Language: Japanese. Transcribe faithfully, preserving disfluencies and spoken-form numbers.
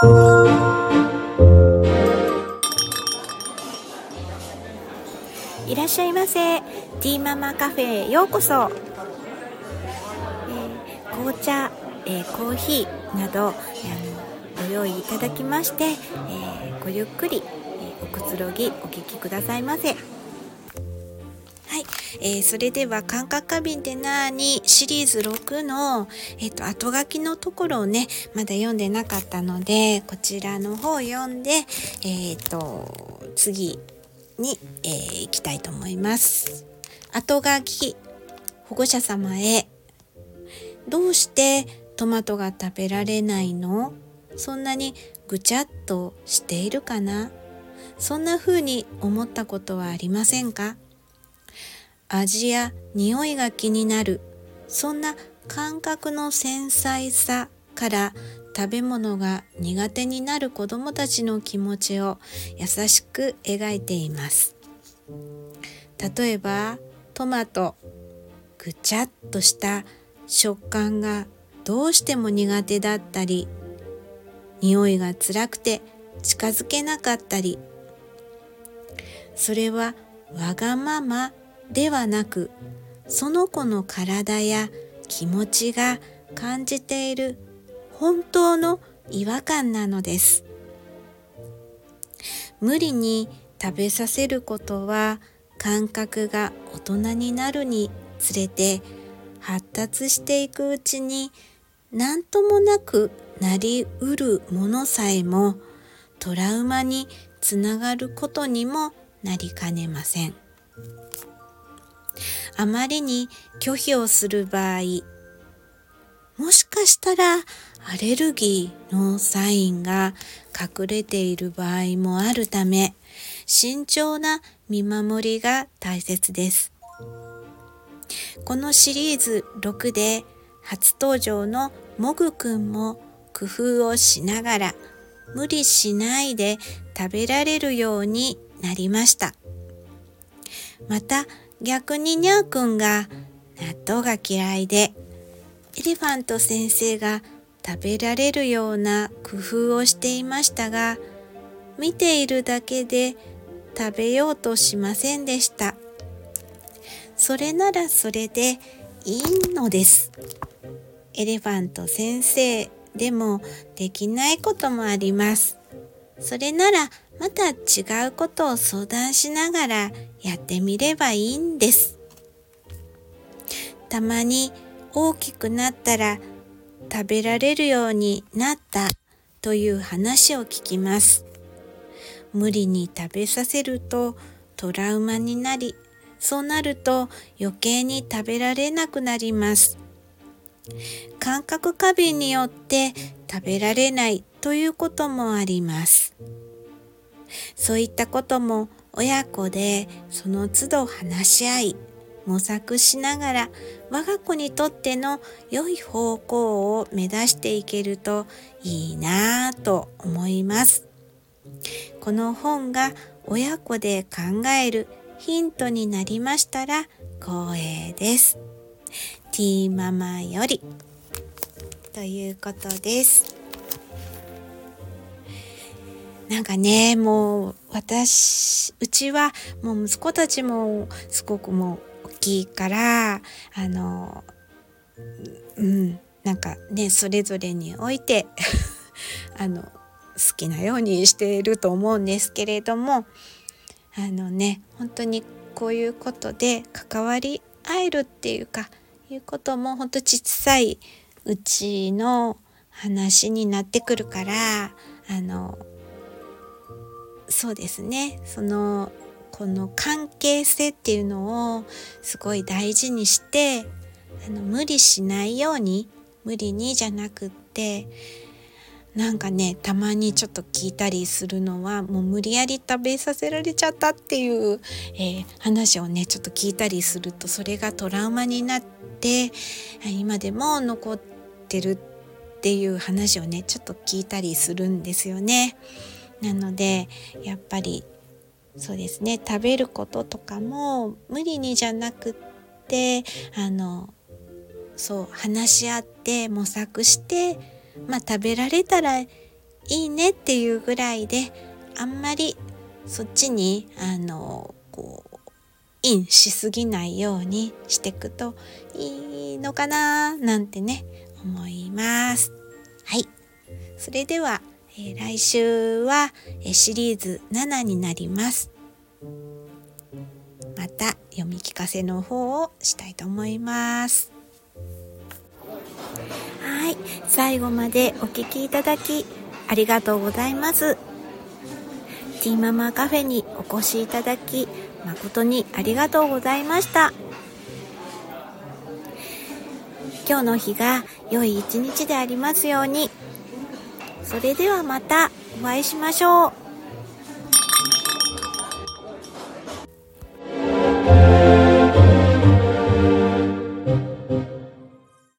いらっしゃいませ。ティーママカフェへようこそ。えー、紅茶、えー、コーヒーなど、えー、ご用意いただきまして、えー、ごゆっくり、えー、おくつろぎお聞きくださいませ。はい、えー、それでは感覚過敏ってなーにシリーズろくの、えー、と後書きのところをねまだ読んでなかったので、こちらの方を読んで、えー、と次に、えー、行きたいと思います。後書き。保護者様へ。どうしてトマトが食べられないの？そんなにぐちゃっとしているかな？そんな風に思ったことはありませんか？味や匂いが気になる、そんな感覚の繊細さから食べ物が苦手になる子どもたちの気持ちを優しく描いています。例えばトマト、ぐちゃっとした食感がどうしても苦手だったり、匂いが辛くて近づけなかったり、それはわがままではなく、その子の体や気持ちが感じている本当の違和感なのです。無理に食べさせることは、感覚が大人になるにつれて発達していくうちに、何ともなくなりうるものさえもトラウマにつながることにもなりかねません。あまりに拒否をする場合、もしかしたらアレルギーのサインが隠れている場合もあるため、慎重な見守りが大切です。このシリーズろくで初登場のもぐくんも工夫をしながら無理しないで食べられるようになりました。また逆ににゃーくんが納豆が嫌いで、エレファント先生が食べられるような工夫をしていましたが、見ているだけで食べようとしませんでした。それならそれでいいのです。エレファント先生でもできないこともあります。それならまた違うことを相談しながらやってみればいいんです。たまに大きくなったら食べられるようになったという話を聞きます。無理に食べさせるとトラウマになり、そうなると余計に食べられなくなります。感覚過敏によって食べられないということもあります。そういったことも親子でその都度話し合い、模索しながら我が子にとっての良い方向を目指していけるといいなぁと思います。この本が親子で考えるヒントになりましたら光栄です。ティーママよりということです。なんかね、もう私うちはもう息子たちもすごくもう大きいから、あのうんなんかねそれぞれにおいてあの好きなようにしていると思うんですけれども、あのね本当にこういうことで関わり合えるっていうかいうことも本当小さいうちの話になってくるから、あのそうですね、そのこの関係性っていうのをすごい大事にして、あの無理しないように、無理にじゃなくって、なんかねたまにちょっと聞いたりするのは、もう無理やり食べさせられちゃったっていう、えー、話をねちょっと聞いたりすると、それがトラウマになって今でも残ってるっていう話をねちょっと聞いたりするんですよね。なのでやっぱりそうですね、食べることとかも無理にじゃなくって、あのそう話し合って模索して、まあ食べられたらいいいねっていうぐらいで、あんまりそっちにあのこうインしすぎないようにしていくといいのかななんてね思います。はい、それでは、えー、来週は、えー、シリーズななになります。また読み聞かせの方をしたいと思います。はい、最後までお聞きいただきありがとうございます。ティーママカフェにお越しいただき誠にありがとうございました。今日の日が良い一日でありますように。それではまたお会いしましょう。